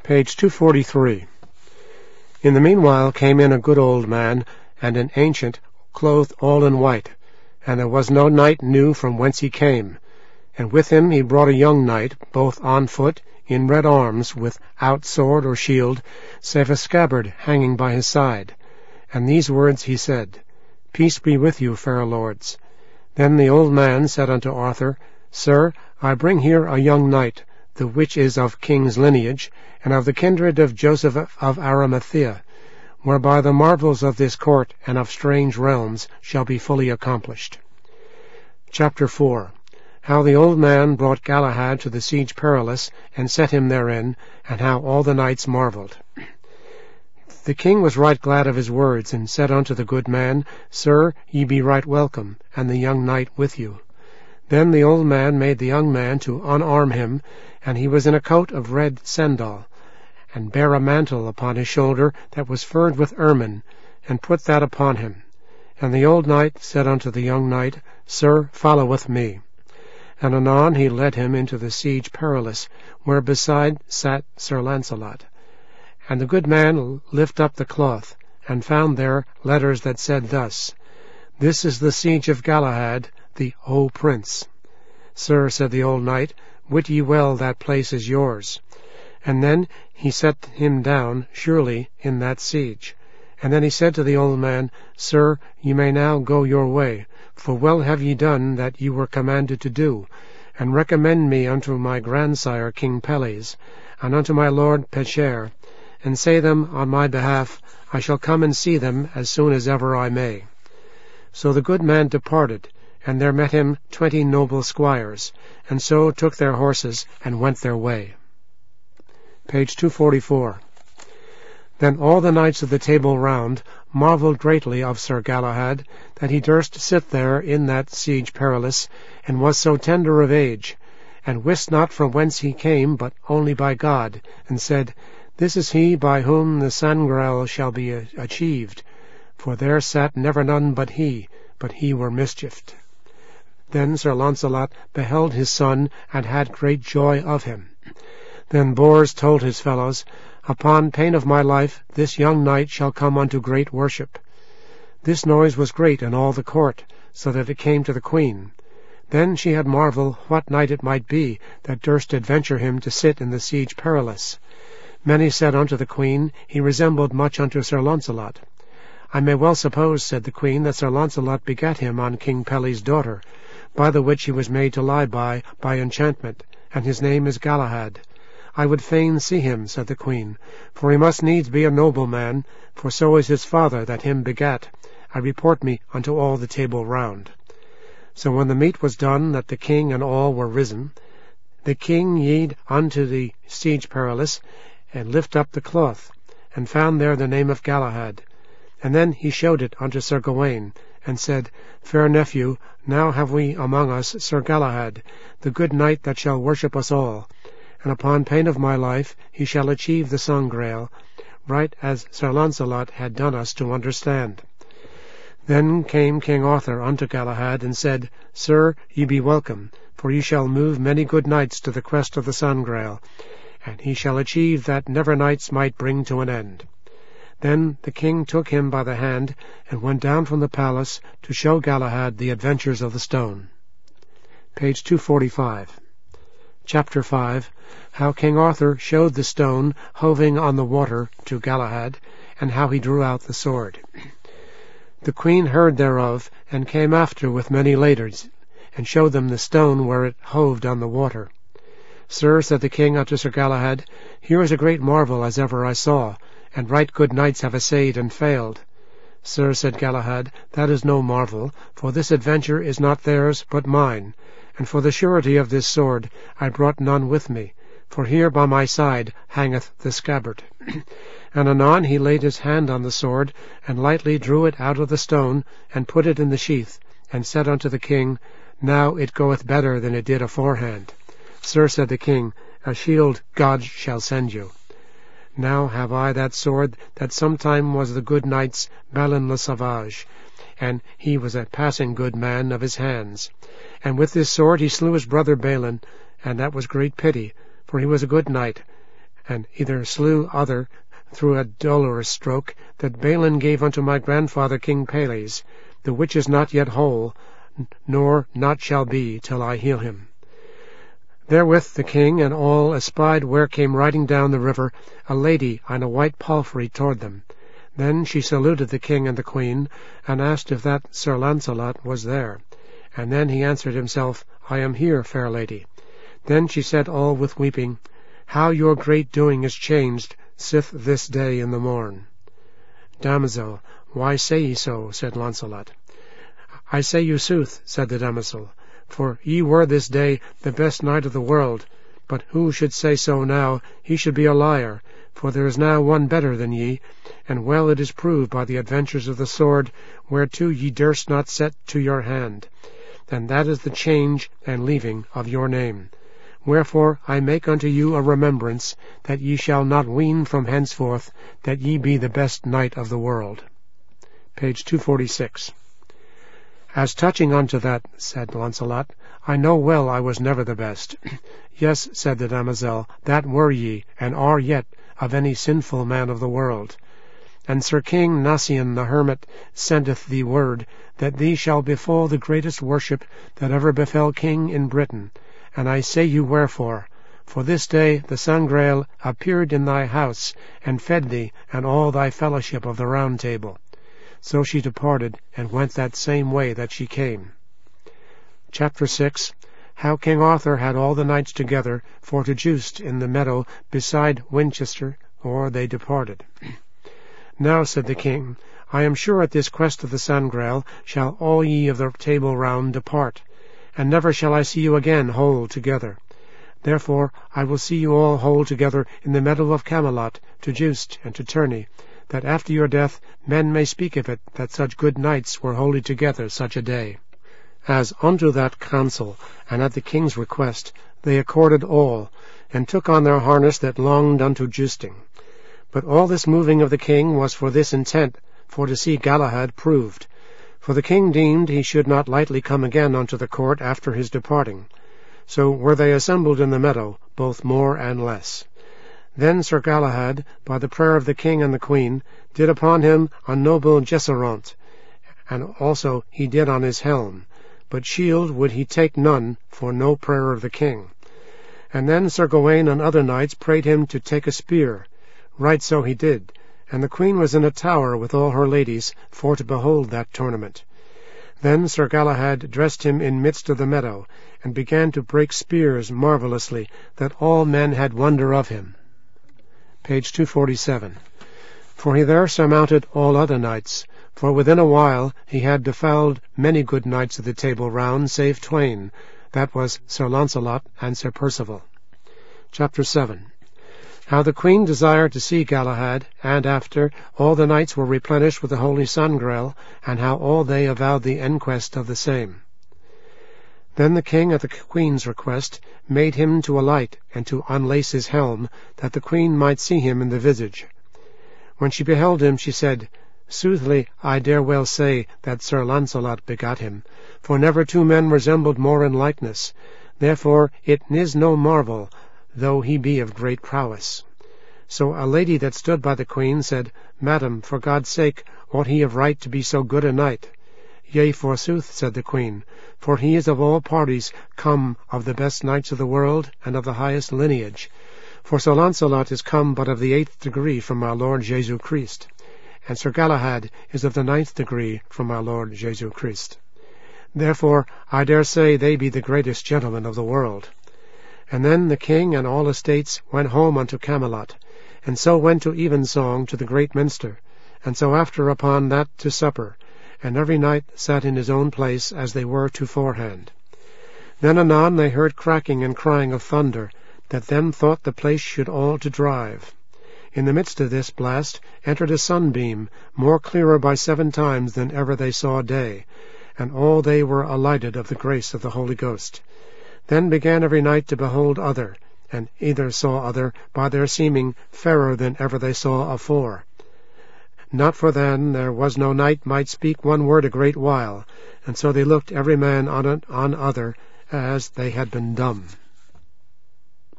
Page 243. In the meanwhile came in a good old man, and an ancient, clothed all in white, and there was no knight knew from whence he came. And with him he brought a young knight, both on foot, in red arms, without sword or shield, save a scabbard hanging by his side. And these words he said, Peace be with you, fair lords. Then the old man said unto Arthur, Sir, I bring here a young knight, the which is of king's lineage, and of the kindred of Joseph of Arimathea, whereby the marvels of this court and of strange realms shall be fully accomplished. Chapter 4. How the old man brought Galahad to the Siege Perilous, and set him therein, and how all the knights marvelled. The king was right glad of his words, and said unto the good man, Sir, ye be right welcome, and the young knight with you. Then the old man made the young man to unarm him, and he was in a coat of red sendal, and bare a mantle upon his shoulder that was furred with ermine, and put that upon him. And the old knight said unto the young knight, Sir, follow with me. And anon he led him into the Siege Perilous, where beside sat Sir Launcelot. And the good man lifted up the cloth, and found there letters that said thus, This is the siege of Galahad, the O Prince. Sir, said the old knight, wit ye well that place is yours. And then he set him down surely in that siege. And then he said to the old man, Sir, ye may now go your way, for well have ye done that ye were commanded to do, and recommend me unto my grandsire King Pelles, and unto my lord Pecher, and say them on my behalf, I shall come and see them as soon as ever I may. So the good man departed, and there met him 20 noble squires, and so took their horses and went their way. Page 244. Then all the knights of the Table Round marvelled greatly of Sir Galahad, that he durst sit there in that Siege Perilous, and was so tender of age, and wist not from whence he came, but only by God, and said, This is he by whom the Sangreal shall be achieved, for there sat never none but he were mischieved. Then Sir Launcelot beheld his son, and had great joy of him. Then Bors told his fellows, Upon pain of my life, this young knight shall come unto great worship. This noise was great in all the court, so that it came to the queen. Then she had marvel what knight it might be that durst adventure him to sit in the Siege Perilous. Many said unto the queen, He resembled much unto Sir Launcelot. I may well suppose, said the queen, that Sir Launcelot begat him on King Pelles' daughter, by the which he was made to lie by enchantment, and his name is Galahad. I would fain see him, said the queen, for he must needs be a noble man, for so is his father that him begat. I report me unto all the Table Round. So when the meat was done, that the king and all were risen, the king yede unto the Siege Perilous, and lift up the cloth, and found there the name of Galahad. And then he showed it unto Sir Gawaine, and said, Fair nephew, now have we among us Sir Galahad, the good knight that shall worship us all, and upon pain of my life he shall achieve the Sangreal, right as Sir Launcelot had done us to understand. Then came King Arthur unto Galahad, and said, Sir, ye be welcome, for ye shall move many good knights to the quest of the Sangreal, and he shall achieve that never knights might bring to an end. Then the king took him by the hand, and went down from the palace to show Galahad the adventures of the stone. Page 245. Chapter 5. How King Arthur showed the stone hoving on the water to Galahad, and how he drew out the sword. The queen heard thereof, and came after with many ladies, and showed them the stone where it hoved on the water. Sir, said the king unto Sir Galahad, here is a great marvel as ever I saw, and right good knights have essayed and failed. Sir, said Galahad, that is no marvel, for this adventure is not theirs but mine, and for the surety of this sword I brought none with me, for here by my side hangeth the scabbard. And anon he laid his hand on the sword, and lightly drew it out of the stone, and put it in the sheath, and said unto the king, Now it goeth better than it did aforehand. Sir, said the king, a shield God shall send you. Now have I that sword that sometime was the good knight's Balin le Savage, and he was a passing good man of his hands. And with this sword he slew his brother Balin, and that was great pity, for he was a good knight, and either slew other through a dolorous stroke that Balin gave unto my grandfather King Pelles, the which is not yet whole, nor not shall be till I heal him. Therewith the king and all espied where came riding down the river a lady on a white palfrey toward them. Then she saluted the king and the queen, and asked if that Sir Launcelot was there. And then he answered himself, I am here, fair lady. Then she said all with weeping, How your great doing is changed, sith this day in the morn. Damosel, why say ye so? Said Launcelot. I say you sooth, said the damosel, for ye were this day the best knight of the world. But who should say so now, he should be a liar, for there is now one better than ye, and well it is proved by the adventures of the sword, whereto ye durst not set to your hand, and that is the change and leaving of your name. Wherefore I make unto you a remembrance, that ye shall not ween from henceforth that ye be the best knight of the world. Page 246. As touching unto that, said Launcelot, I know well I was never the best. Yes, said the damosel, that were ye, and are yet, of any sinful man of the world. And Sir King Nacien the hermit sendeth thee word, that thee shall befall the greatest worship that ever befell king in Britain. And I say you wherefore. For this day the Sangreal appeared in thy house, and fed thee, and all thy fellowship of the Round Table. So she departed, and went that same way that she came. Chapter 6. How King Arthur had all the knights together for to joust in the meadow beside Winchester, or they departed. Now, said the king, I am sure at this quest of the Sangreal shall all ye of the Table Round depart, and never shall I see you again whole together. Therefore I will see you all whole together in the meadow of Camelot, to joust and to tourney, that after your death men may speak of it that such good knights were wholly together such a day. As unto that council, and at the king's request, they accorded all, and took on their harness that longed unto jousting. But all this moving of the king was for this intent, for to see Galahad proved. For the king deemed he should not lightly come again unto the court after his departing. So were they assembled in the meadow, both more and less. Then Sir Galahad, by the prayer of the king and the queen, did upon him a noble jesseraunt, and also he did on his helm, but shield would he take none, for no prayer of the king. And then Sir Gawaine and other knights prayed him to take a spear. Right so he did, and the queen was in a tower with all her ladies, for to behold that tournament. Then Sir Galahad dressed him in midst of the meadow, and began to break spears marvellously, that all men had wonder of him. Page 247. For he there surmounted all other knights, for within a while he had defouled many good knights of the Table Round, save twain, that was Sir Launcelot and Sir Percival. Chapter 7. How the queen desired to see Galahad, and after all the knights were replenished with the holy Sangreal, and how all they avowed the enquest of the same. Then the king, at the queen's request, made him to alight, and to unlace his helm, that the queen might see him in the visage. When she beheld him, she said, Soothly, I dare well say that Sir Launcelot begot him, for never two men resembled more in likeness. Therefore it is no marvel, though he be of great prowess. So a lady that stood by the queen said, Madam, for God's sake, ought he of right to be so good a knight? Yea, forsooth, said the queen, for he is of all parties come of the best knights of the world, and of the highest lineage. For Sir Launcelot is come but of the 8th degree from our Lord Jesu Christ, and Sir Galahad is of the 9th degree from our Lord Jesu Christ. Therefore I dare say they be the greatest gentlemen of the world. And then the king and all estates went home unto Camelot, and so went to evensong to the great minster, and so after upon that to supper, and every knight sat in his own place as they were toforehand. Then anon they heard cracking and crying of thunder, that them thought the place should all to drive. In the midst of this blast entered a sunbeam, more clearer by 7 times than ever they saw day, and all they were alighted of the grace of the Holy Ghost. Then began every knight to behold other, and either saw other by their seeming fairer than ever they saw afore. Not for then there was no knight might speak one word a great while, and so they looked every man on other as they had been dumb.